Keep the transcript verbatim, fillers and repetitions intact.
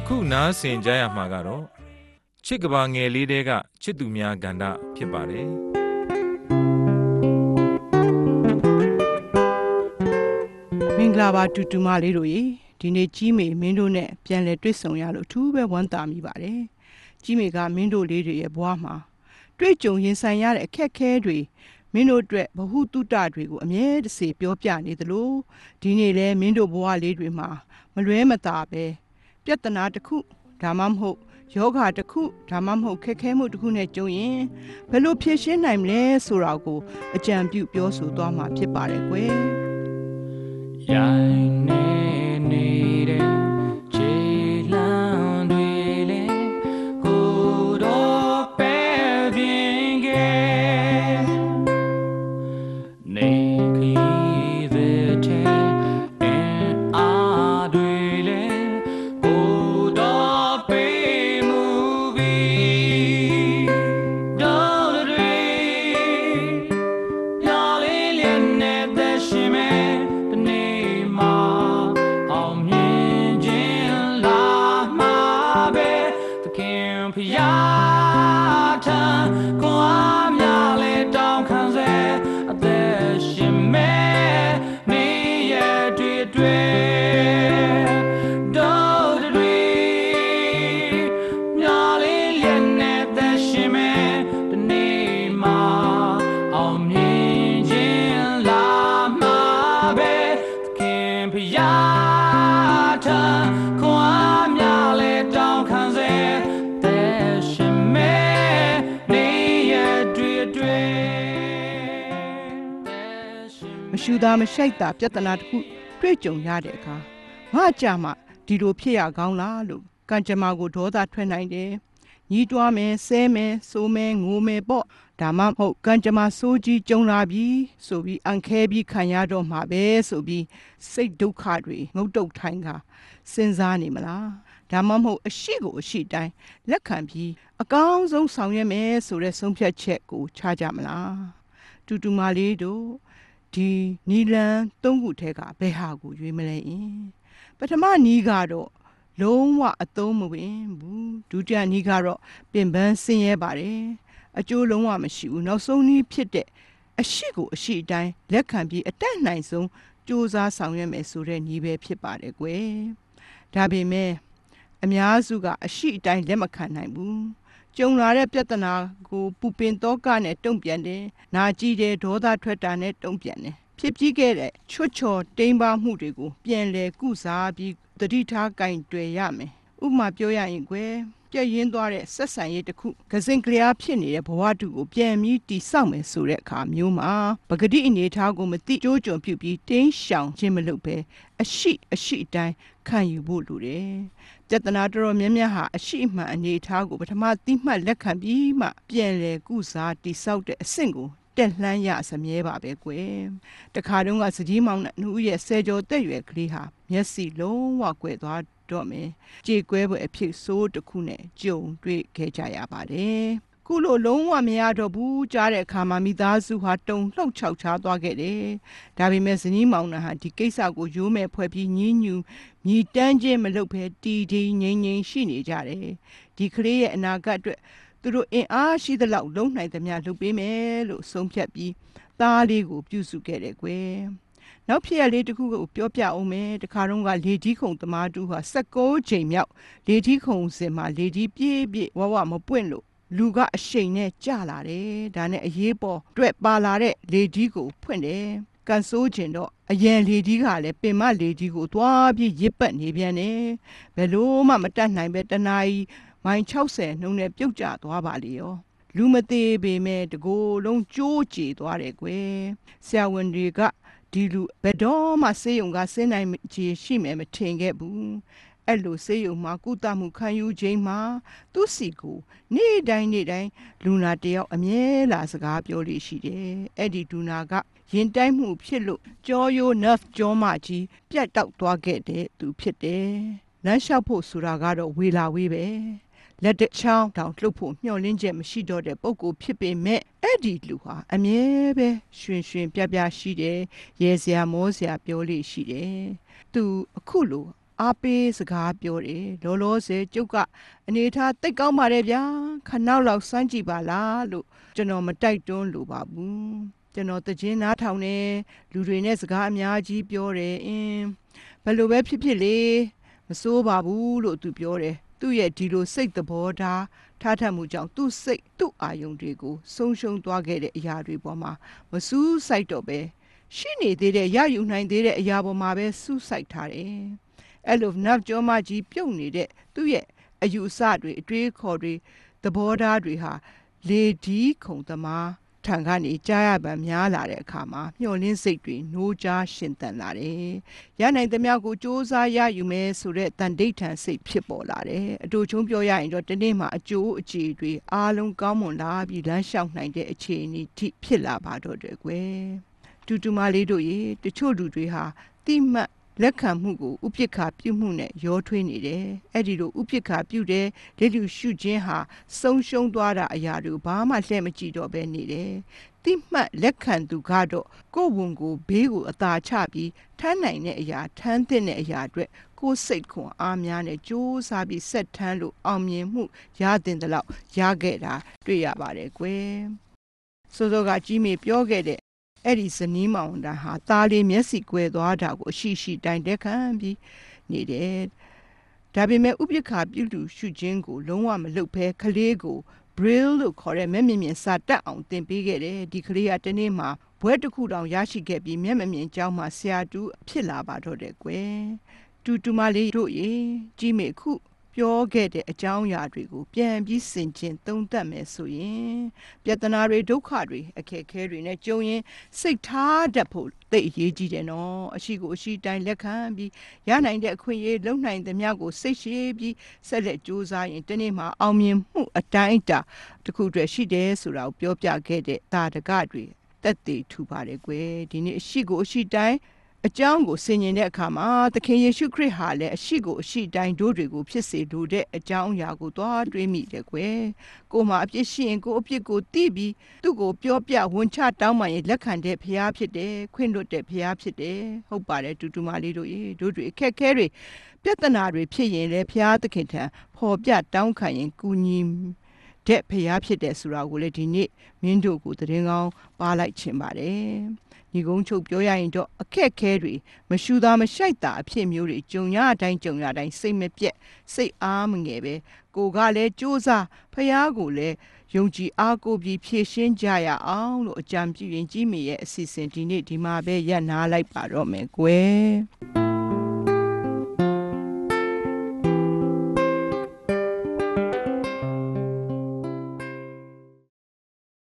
ခုနားဆင်ကြရမှာကတော့ချစ်ကဘာငယ်လေးတဲကချစ်သူများကဏ္ဍဖြစ်ပါတယ်မင်္ဂလာပါတူတူမလေးတို့ရေဒီနေ့ကြီးမေမင်းတို့နဲ့ပြန်လည်တွေ့ဆုံရလို့အထူးပဲဝမ်းသာမိပါတယ်ကြီးမေကမင်းတို့လေးတွေရဲ့ဘဝမှာတွေ့ကြုံရင်ဆိုင်ရတဲ့အခက်အခဲတွေမင်းတို့အတွက်ဘဟုတုတတွေကိုအမြဲတစေပြောပြနေသလိုဒီနေ့လဲမင်းတို့ဘဝလေးတွေမှာမလွဲမသာပဲပြဿနာတစ်ခုဒါမှမဟုတ်ယောဂတစ်ခုဒါမှမဟုတ်ခက်ခဲမှုတစ်ခုနဲ့ကြုံရင်ဘယ်လိုဖြေရှင်းနိုင်မလဲဆိုတာကိုအကြံပြုပြောဆိုသွားမှာဖြစ်ပါတယ်ကွယ်ရိုင်းနေနေတဲ့ခြေလမ်းတွေလေကိုတော့ပဲပြင်းခဲ့နေခီးတဲ့အင်းအားတွေလေကိုတော့ပေးမှုပြီးတော့တွေညာလေးလေးနဲ့သက်ရှင်မဲ့ရာထံကိုအများလေတောင်းခံစေအသက်ရှင်မဲ့နေရတွေ့တွေ့တို့တွေများလေးလည်းနဲ့သက်ရှင်မဲ့ဒီနေ့မှာအောင်မြင်ခြင်းလာမှာပဲသခင်ဖရာထံကိုအများလေတောင်းခံစေမရှူတာမရှိုက်တာပြဿနာတစ်ခုတွေ့ကြုံရတဲ့အခါငါကြမှာဒီလိုဖြစ်ရကောင်းလားလို့ကံကြမ္မာကိုဒေါသထွက်နိုင်တယ်ညီးတွားမယ်ဆဲမယ်စိုးမယ်ငိုမယ်ပေါ့ဒါမှမဟုတ်ကံကြမ္မာစိုးကြီးကြုံလာပြီဆိုပြီးအန်ခဲပြီးခံရတော့မှာပဲဆိုပြီးစိတ်ဒုက္ခတွေငုတ်တုတ်ထိုင်းကစဉ်းစားနေမလားဒါမှမဟုတ်အရှိကိုအရှိတိုင်းလက်ခံပြီးအကောင်းဆုံးဆောင်ရွက်မယ်ဆိုတဲ့ဆုံးဖြတ်ချက်ကိုချကြမလားတူတူမလေးတို့ဒီနီလန်သုံးခုထဲကဘယ်ဟာကိုရွေးမလဲအင်းပထမနီးကတော့လုံးဝအသုံးမဝင်ဘူးဒုတိယနီးကတော့ပင်ပန်းဆင်းရဲပါတယ်အကျိုးလုံးဝမရှိဘူးနောက်ဆုံးနီးဖြစ်တဲ့အရှိကိုအရှိတိုင်းလက်ခံပြီးအတက်နိုင်ဆုံးစူးစမ်းဆောင်ရွက်မယ်ဆိုတဲ့နီးပဲဖြစ်ပါတယ်ကွယ်ဒါပေမဲ့အများစုကအရှိအတိုင်းလက်မခံနိုင်ဘူးကြုံလာတဲ့ပြဿနာကိုပူပင်သောကနဲ့တုံ့ပြန်တယ်။နာကြည့်တဲ့ဒေါသထွက်တာနဲ့တုံ့ပြန်တယ်။ဖြစ်ပြီးခဲ့တဲ့ချွတ်ချော်တိမ်ပါမှုတွေကိုပြန်လည်ကုစားပြီးတတိထားကင်တွယ်ရမယ်။ဥပမာပြောရရင်ကွယ်ပြည့်ရင်းသွားတဲ့ဆက်ဆံရေးတစ်ခုကစင်ကလျားဖြစ်နေတဲ့ဘဝတူကိုပြန်ပြီးတိဆောက်မယ်ဆိုတဲ့အခါမျိုးမှာပဂတိအနေထားကိုမသိကြိုးကြုံပြုပြီးတင်းရှောင်ခြင်းမလုပ်ပဲအရှိအရှိအတိုင်းခံယူဖို့လိုတယ်။ပြဿနာတော်တော်များများဟာအရှိအမှန်အနေထားကိုပထမသိမှတ်လက်ခံပြီးမှပြန်လည်ကုစားတိဆောက်တဲ့အဆင့်ကိုတက်လှမ်းရစမြဲပါပဲကွယ်တခါတုန်းကစကြီးမောင်နဲ့နှုတ်ရဲ့ဆယ်ကျော်တက်ရွယ်ကလေးဟာမျက်စိလုံးဝကွယ်သွားတော့မယ်ကြေကွဲပွဲအဖြစ်ဆိုးတစ်ခုနဲ့ကြုံတွေ့ခဲ့ကြရပါတယ်ခုလိုလုံးဝမရတော့ဘူးကြားတဲ့အခါမှာမိသားစုဟာတုံလှုပ်ချောက်ချားသွားခဲ့တယ်ဒါပေမဲ့ဇနီးမောင်နှံဟာဒီကိစ္စကိုရိုးမဲ့ဖွဲ့ပြီးညှင်းညူမြည်တမ်းခြင်းမလုပ်ဘဲတီတီငိမ့်ငိမ့်ရှိနေကြတယ်ဒီကလေးရဲ့အနာဂတ်အတွက်သူတို့အင်အားရှိသလောက်လုံနိုင်သမျှလုပ်ပေးမယ်လို့ဆုံးဖြတ်ပြီးသားလေးကိုပြုစုခဲ့တယ်ကွယ်နောက်ဖြစ်ရလေးတစ်ခုကိုပြောပြအောင်မယ်တခါတော့ကလေကြီးခုံသမားတူဟာ၁၉ချိန်မြောက်လေကြီးခုံစင်မှာလေကြီးပြေးပြေးဝဝမပွင့်လို့လူကအရှိန်နဲ့ကြလာတယ်ဒါနဲ့အရေးပေါ်တွေ့ပါလာတဲ့လေကြီးကိုဖွင့်တယ်ကန်ဆိုးခြင်းတော့အရန်လေကြီးကလည်းပင်မလေကြီးကိုသွားပြီးရစ်ပတ်နေပြန်တယ်ဘယ်လို့မှမတတ်နိုင်ပဲတနာကြီးမိုင်၆၀နှုန်းနဲ့ပြုတ်ကျသွားပါလေရောလူမသေးပေမဲ့တကိုယ်လုံးကြိုးကြေသွားတယ်ကွယ်ဆရာဝန်တွေကဒီလူဘယ်တော့မှဆေးရုံကဆင်းနိုင်ခြေရှိမယ်မထင်ခဲ့ဘူးအဲ့လိုဆေးရုံမှာကုသမှုခံယူခြင်းမှာသူ့စီကိုနေ့တိုင်းနေ့တိုင်းလူနာတယောက်အမြဲလာစကားပြောလို့ရှိတယ်အဲ့ဒီလူနာကရင်တိုင်းမှုဖြစ်လို့ကြောရိုး nerve ကြောမကြီးပြတ်တောက်သွားခဲ့တဲ့သူဖြစ်တယ်လမ်းလျှောက်ဖို့ဆိုတာကတော့ဝေလာဝေးပဲလက်တချောင်းတောင်လှုပ်ဖို့မျှော်လင့်ချက်မရှိတော့တဲ့ပုံကိုဖြစ်ပေမဲ့အဲ့ဒီလူဟာအမြဲပဲရွှင်ရွှင်ပြပြရှိတယ်ရဲစရာမောစရာပြောလို့ရှိတယ်သူအခုလိုအားပေးစကားပြောတယ်လောလောဆယ်ကျုပ်ကအနေထားတိတ်ကောင်းပါတယ်ဗျာခဏလောက်စမ်းကြည့်ပါလားလို့ကျွန်တော်မတိုက်တွန်းလိုပါဘူးကျွန်တော်တခြင်းနားထောင်နေလူတွေနဲ့စကားအများကြီးပြောတယ်အင်းဘယ်လိုပဲဖြစ်ဖြစ်လေမစိုးပါဘူးလို့သူပြောတယ်သူ့ရဲ့ဒီလိုစိတ်သဘောထားထားထက်မှုကြောင့်သူ့စိတ်သူ့အာယုံတွေကိုဆုံးရှုံးသွားခဲ့တဲ့အရာတွေပေါ်မှာမစူးစိုက်တော့ပဲရှိနေသေးတဲ့ရယူနိုင်သေးတဲ့အရာပေါ်မှာပဲစူးစိုက်ထားတယ်အဲ့လိုနတ်ကျောမကြီးပြုတ်နေတဲ့သူ့ရဲ့အယူအဆတွေအတွေးခေါ်တွေသဘောထားတွေဟာလေဒီခုံသမားထံကနေကြားရပံများလာတဲ့အခါမှာမျှော်လင့်စိတ်တွေနှိုးကြားရှင်သန်လာတယ်။ရနိုင်သမျှကိုစ조사ရယူမယ်ဆိုတဲ့တန်ဋိဌာန်စိတ်ဖြစ်ပေါ်လာတယ်။အတူချုံပြောရရင်တော့ဒီနေ့မှာအကျိုးအခြေတွေအားလုံးကောင်းမွန်လာပြီးလမ်းလျှောက်နိုင်တဲ့အခြေအနေထိဖြစ်လာပါတော့တယ်ကွယ်။တူတူမလေးတို့ရေတချို့လူတွေဟာတိမှတ်လက်ခံမှုကိုဥပိ္ပခာပြုမှုနဲ့ရောထွေးနေတယ်အဲ့ဒီလိုဥပိ္ပခာပြုတဲ့လက်လူရှုခြင်းဟာဆုံးရှုံးသွားတာအရာတွေဘာမှလှည့်မကြည့်တော့ပဲနေတယ်တိမှတ်လက်ခံသူကတော့ကိုယ်ဝန်ကိုဘေးကိုအသာချပြီးထမ်းနိုင်တဲ့အရာထမ်းတဲ့အရာအတွက်ကိုယ်စိတ်ခွန်အားများနဲ့ကြိုးစားပြီးဆက်ထမ်းလို့အောင်မြင်မှုရတဲ့တလောက်ရခဲ့တာတွေ့ရပါတယ်ကွယ်စောစောကကြီးမေပြောခဲ့တဲ့အဲ့ဒီဇနီးမောင်တန်းဟာသားလေးမျက်စိကွယ်သွားတာကိုအရှိရှိတိုင်တက်ခံပြီးနေတယ်ဒါပေမဲ့ဥပိ္ပခာပြုလူရှုခြင်းကိုလုံးဝမလုပ်ဘဲကလေးကို Braille လို့ခေါ်တဲ့မျက်မြင်မြင်စာတတ်အောင်သင်ပေးခဲ့တယ်ဒီကလေးကတနေ့မှာဘွဲတစ်ခုတောင်ရရှိခဲ့ပြီးမျက်မမြင်ကျောင်းမှာဆရာတူဖြစ်လာပါတော့တယ်ကွယ်တူတူမလေးတို့ရေကြီးမေခုပြောခဲ့တဲ့အကြောင်းအရာတွေကိုပြန်ပြီးဆင်ခြင်သုံးသပ်မယ်ဆိုရင်ပြဿနာတွေဒုက္ခတွေအခက်အခဲတွေနဲ့ကြုံရင်စိတ်ထားတတ်ဖို့သိအရေးကြီးတယ်နော်အရှိကိုအရှိတိုင်းလက်ခံပြီးရနိုင်တဲ့အခွင့်အရေးလုံနိုင်သမျှကိုစိတ်ရှိပြီးဆက်လက်ကြိုးစားရင်တနေ့မှာအောင်မြင်မှုအတိုင်းအတာတစ်ခုတည်းရှိတယ်ဆိုတာကိုပြောပြခဲ့တဲ့သာဓကတွေတက်တည်ထူပါတယ်ကွယ်ဒီနေ့အရှိကိုအရှိတိုင်းအကြောင်းကိုဆင်ញင်တဲ့အခါမှာသခင်ယေရှုခရစ်ဟာလည်းအရှိကိုအရှိတိုင်းတို့တွေကိုဖြစ်စေလိုတဲ့အကြောင်းအရာကိုသွားတွေးမိတယ်ကွယ်ကိုမှအပြစ်ရှိရင်ကိုအပြစ်ကိုသိပြီးသူ့ကိုပြောပြဝန်ချတောင်းပန်ရင်လက်ခံတဲ့ဖရားဖြစ်တယ်ခွင့်လွှတ်တဲ့ဖရားဖြစ်တယ်ဟုတ်ပါတယ်တူတူမလေးတို့ရေတို့တွေအခက်ခဲတွေပြဿနာတွေဖြစ်ရင်လည်းဖရားသခင်ထံဖော်ပြတောင်းခံရင်ကူညီတဲ့ဖရားဖြစ်တယ်ဆိုတာကိုလည်းဒီနေ့မင်းတို့ကိုသတင်းကောင်းပါလိုက်ခြင်းပါတယ်ညီကုန်းချုပ်ပြောရရင်တော့အခက်ခဲတွေမရှူတာမရှိုက်တာအဖြစ်မျိုးတွေကြုံရတိုင်းကြုံရတိုင်းစိတ်မပြတ်စိတ်အားမငယ်ပဲကိုကလည်းစူးစမ်းဖះကိုလည်းယုံကြည်အားကိုပြီးဖြည့်ရှင်းကြရအောင်လို့အကြံပြုရင်ကြီးမေရဲ့အစီအစဉ်ဒီနေ့ဒီမှာပဲရပ်နာလိုက်ပါတော့မယ်ကွယ်